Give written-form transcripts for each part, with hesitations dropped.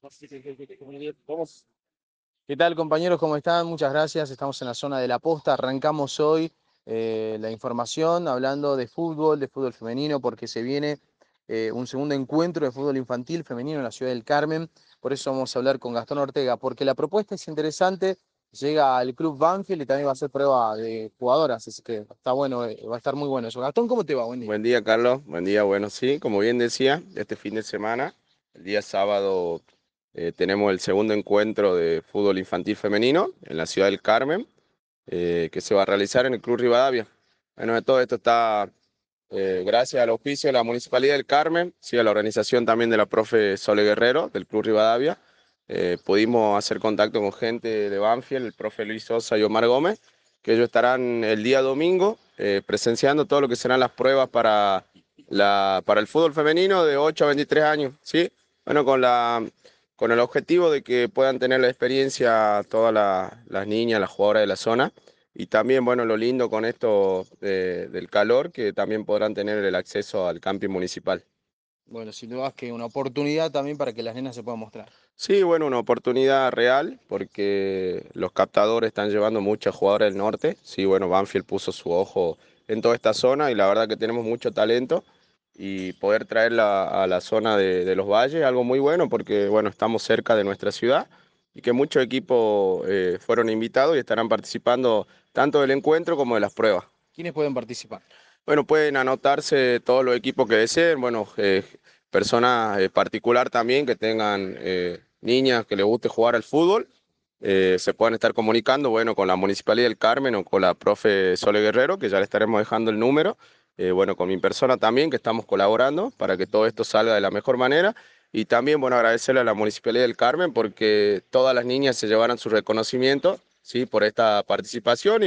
¿Qué tal, compañeros? ¿Cómo están? Muchas gracias. Estamos en la zona de la posta. Arrancamos hoy la información hablando de fútbol femenino, porque se viene un segundo encuentro de fútbol infantil femenino en la ciudad del Carmen. Por eso vamos a hablar con Gastón Ortega, porque la propuesta es interesante. Llega al Club Banfield y también va a hacer prueba de jugadoras, así que está bueno, va a estar muy bueno eso. Gastón, ¿cómo te va? Buen día. Buen día, Carlos. Buen día. Bueno, sí, como bien decía, este fin de semana, el día sábado, tenemos el segundo encuentro de fútbol infantil femenino en la ciudad del Carmen, que se va a realizar en el Club Rivadavia. Bueno, de todo esto está gracias al auspicio de la Municipalidad del Carmen, sí, a la organización también de la profe Sole Guerrero del Club Rivadavia. Pudimos hacer contacto con gente de Banfield, el profe Luis Sosa y Omar Gómez, que ellos estarán el día domingo presenciando todo lo que serán las pruebas para el fútbol femenino de 8 a 23 años, ¿sí? Bueno, con el objetivo de que puedan tener la experiencia todas las niñas, las jugadoras de la zona. Y también, bueno, lo lindo con esto del calor, que también podrán tener el acceso al camping municipal. Bueno, sin duda que una oportunidad también para que las nenas se puedan mostrar. Sí, bueno, una oportunidad real porque los captadores están llevando muchos jugadores del norte. Sí, bueno, Banfield puso su ojo en toda esta zona y la verdad que tenemos mucho talento y poder traerla a la zona de los valles, algo muy bueno porque, bueno, estamos cerca de nuestra ciudad y que muchos equipos fueron invitados y estarán participando tanto del encuentro como de las pruebas. ¿Quiénes pueden participar? Bueno, pueden anotarse todos los equipos que deseen, bueno, personas particular también que tengan niñas que les guste jugar al fútbol, se pueden estar comunicando, bueno, con la Municipalidad del Carmen o con la profe Sole Guerrero, que ya le estaremos dejando el número, bueno, con mi persona también, que estamos colaborando para que todo esto salga de la mejor manera. Y también, bueno, agradecerle a la Municipalidad del Carmen porque todas las niñas se llevaron su reconocimiento, ¿sí? Por esta participación y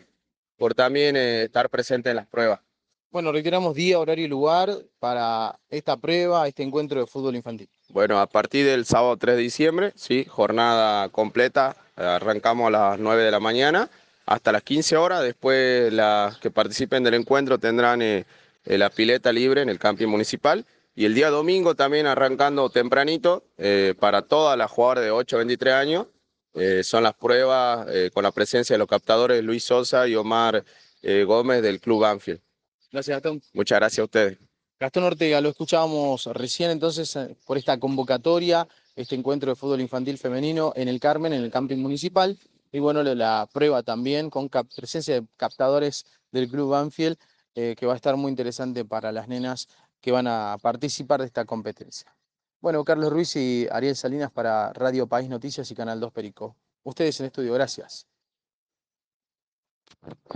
por también estar presente en las pruebas. Bueno, reiteramos día, horario y lugar para esta prueba, este encuentro de fútbol infantil. Bueno, a partir del sábado 3 de diciembre, sí, jornada completa, arrancamos a las 9 de la mañana hasta las 15 horas. Después las que participen del encuentro tendrán la pileta libre en el camping municipal. Y el día domingo también arrancando tempranito para todas las jugadoras de 8 a 23 años. Son las pruebas con la presencia de los captadores Luis Sosa y Omar Gómez del Club Banfield. Gracias, Gastón. Muchas gracias a ustedes. Gastón Ortega, lo escuchábamos recién entonces por esta convocatoria, este encuentro de fútbol infantil femenino en el Carmen, en el camping municipal. Y bueno, la prueba también con presencia de captadores del Club Banfield, que va a estar muy interesante para las nenas que van a participar de esta competencia. Bueno, Carlos Ruiz y Ariel Salinas para Radio País Noticias y Canal 2 Perico. Ustedes en estudio, gracias.